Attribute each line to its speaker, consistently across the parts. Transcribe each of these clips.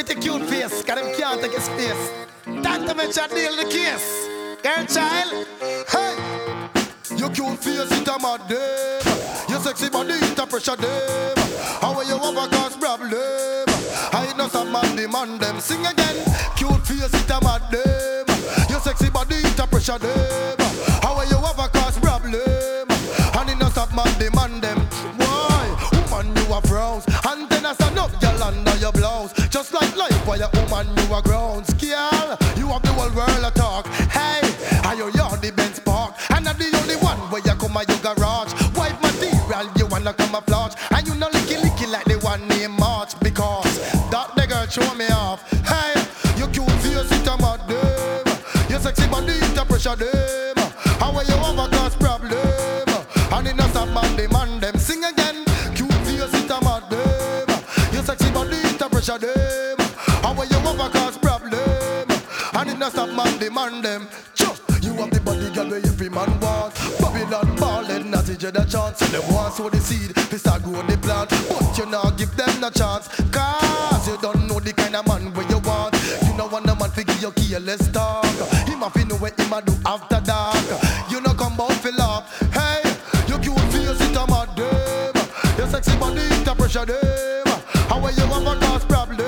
Speaker 1: pretty cute face, cause them can't take his space. Time to make you deal the case. Girl child, hey. Your cute face, it a mad them. Your sexy body, it a pressure them. How you have a cause problem? I know some man demand them. Sing again. Cute face, it a mad them. Your sexy body, it a pressure them. How you have a cause problem? And it no stop man demand them. Why? Woman, you a frowns. Antenna stand up, girl, under your blouse. Just like life, while a woman, you a grounds. Girl, you have the whole world to talk. Hey, are you the Benz Park? And I'm the only one where you come out your garage. White material, you wanna camouflage. And you know licky like the one named March. Because that the girl show me off. Hey, you cute face, it a mad them. Your sexy body, it a pressure them. How you have a cause problem? And it no stop man demand them. Sing again. Cute face, it a mad them. Your sexy body, it a pressure them. How you have a cause problem? And it no stop man demand them. You have the body, girl, where every man wants. Babylon ballin', not to get a chance. And them want sow the seed, they start grow the plant. But you now give them no chance. Cause you don't know the kind of man where you want. You know want a man figure you careless talk. Him have to know what him a do after dark. You know come out for laugh. Hey, you cute face, it a mad them. Your sexy body, it a pressure them. How you have a cause problem?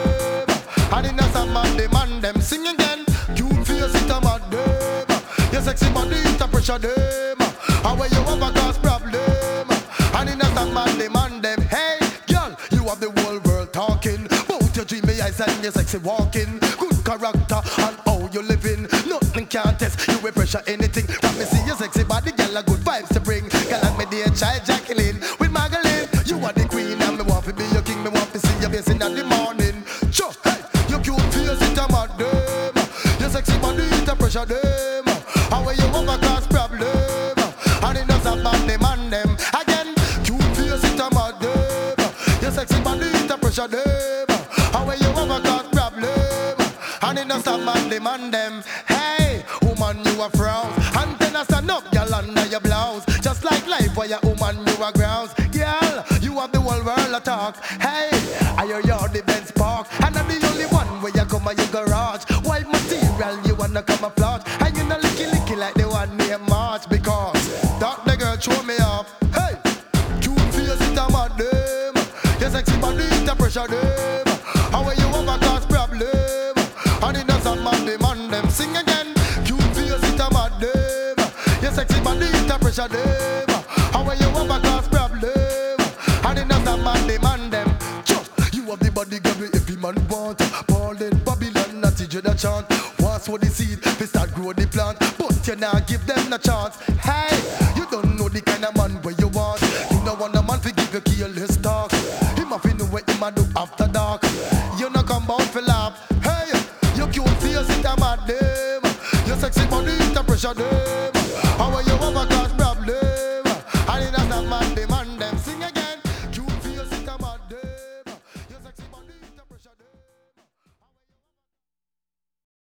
Speaker 1: And in a some man demand them. Sing again. Cute face, it a mad them. Your sexy body, it a pressure them. How you have a cause problem? And in a some man demand them. Hey, girl, you have the whole world talking about your dreamy eyes and your sexy walking. Good character and how you living. Nothing can test, you will pressure anything. Let me see your sexy body, girl, a good vibes to bring. Girl, like me dear child Jacqueline with Magdalene. You are the queen and me want to be your king. Me want to see your face in the morning. Sure, hey, your cute face, it a mad them. Your sexy body, it a pressure them. How you have a cause problem? And it does a man demand them. Again, cute face, it a mad them. Your sexy body, it a pressure them. How you have a cause problem? And it does a man demand them. Hey, woman, you a frown. Antenna stand up, girl, under your blouse. Just like life, where you woman, you a grounds. Girl, you have the whole world to talk. Hey, are you the Benz Park? And I'm the only one where you come out your garage. White material, you wanna camouflage. And you know licky like the one named March. Because that the girl show me off. Hey, cute face, it a mad them. Your sexy body, it a pressure them. How you have a cause problem? And it does a man demand them. Sing again. Cute face, it a mad them. Your sexy body, it a pressure them. How you have a cause problem? And it does a man demand them. You have the body, girl, where every man want. Ballin' Babylon, not to the chant. Once for the seed, they start grow the plant. But you now give them a chance. Hey, you don't know the kind of man where you want. You know want a man to give you careless talk. Him have to know what him a do after dark. You know come out for laugh. Hey, your cute face, it a mad them. Your sexy body, it a pressure them.